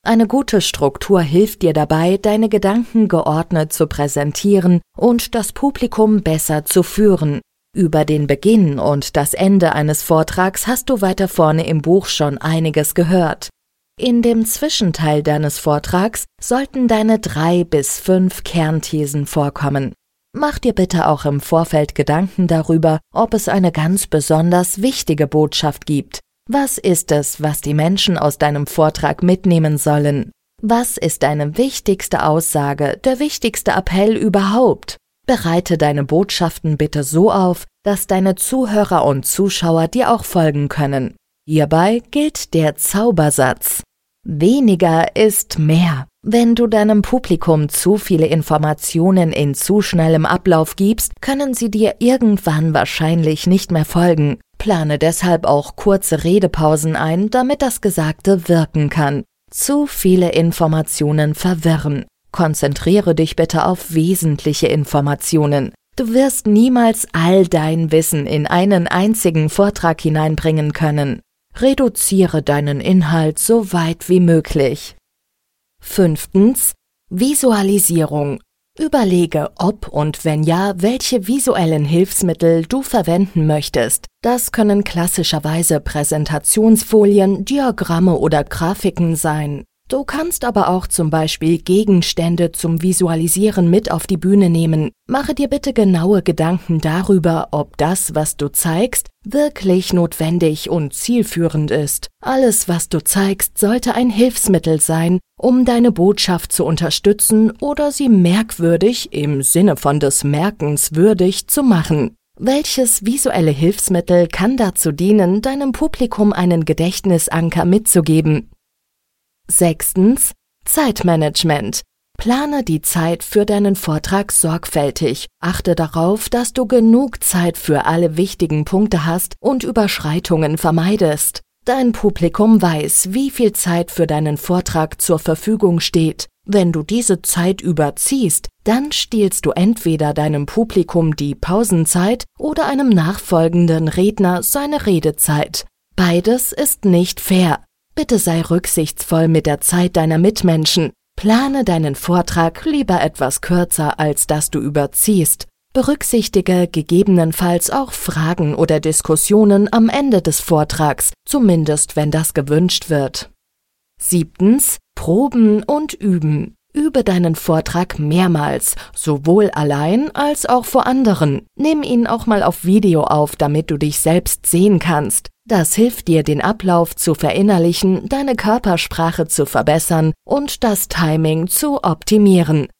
Eine gute Struktur hilft dir dabei, deine Gedanken geordnet zu präsentieren und das Publikum besser zu führen. Über den Beginn und das Ende eines Vortrags hast du weiter vorne im Buch schon einiges gehört. In dem Zwischenteil deines Vortrags sollten deine 3 bis 5 Kernthesen vorkommen. Mach dir bitte auch im Vorfeld Gedanken darüber, ob es eine ganz besonders wichtige Botschaft gibt. Was ist es, was die Menschen aus deinem Vortrag mitnehmen sollen? Was ist deine wichtigste Aussage, der wichtigste Appell überhaupt? Bereite deine Botschaften bitte so auf, dass deine Zuhörer und Zuschauer dir auch folgen können. Hierbei gilt der Zaubersatz: Weniger ist mehr. Wenn du deinem Publikum zu viele Informationen in zu schnellem Ablauf gibst, können sie dir irgendwann wahrscheinlich nicht mehr folgen. Plane deshalb auch kurze Redepausen ein, damit das Gesagte wirken kann. Zu viele Informationen verwirren. Konzentriere dich bitte auf wesentliche Informationen. Du wirst niemals all dein Wissen in einen einzigen Vortrag hineinbringen können. Reduziere deinen Inhalt so weit wie möglich. 5. Visualisierung. Überlege, ob und wenn ja, welche visuellen Hilfsmittel du verwenden möchtest. Das können klassischerweise Präsentationsfolien, Diagramme oder Grafiken sein. Du kannst aber auch zum Beispiel Gegenstände zum Visualisieren mit auf die Bühne nehmen. Mache dir bitte genaue Gedanken darüber, ob das, was du zeigst, wirklich notwendig und zielführend ist. Alles, was du zeigst, sollte ein Hilfsmittel sein, um deine Botschaft zu unterstützen oder sie merkwürdig, im Sinne von des Merkens würdig, zu machen. Welches visuelle Hilfsmittel kann dazu dienen, deinem Publikum einen Gedächtnisanker mitzugeben? 6. Zeitmanagement. Plane die Zeit für deinen Vortrag sorgfältig. Achte darauf, dass du genug Zeit für alle wichtigen Punkte hast und Überschreitungen vermeidest. Dein Publikum weiß, wie viel Zeit für deinen Vortrag zur Verfügung steht. Wenn du diese Zeit überziehst, dann stiehlst du entweder deinem Publikum die Pausenzeit oder einem nachfolgenden Redner seine Redezeit. Beides ist nicht fair. Bitte sei rücksichtsvoll mit der Zeit deiner Mitmenschen. Plane deinen Vortrag lieber etwas kürzer, als dass du überziehst. Berücksichtige gegebenenfalls auch Fragen oder Diskussionen am Ende des Vortrags, zumindest wenn das gewünscht wird. 7. Proben und üben. Übe deinen Vortrag mehrmals, sowohl allein als auch vor anderen. Nimm ihn auch mal auf Video auf, damit du dich selbst sehen kannst. Das hilft dir, den Ablauf zu verinnerlichen, deine Körpersprache zu verbessern und das Timing zu optimieren.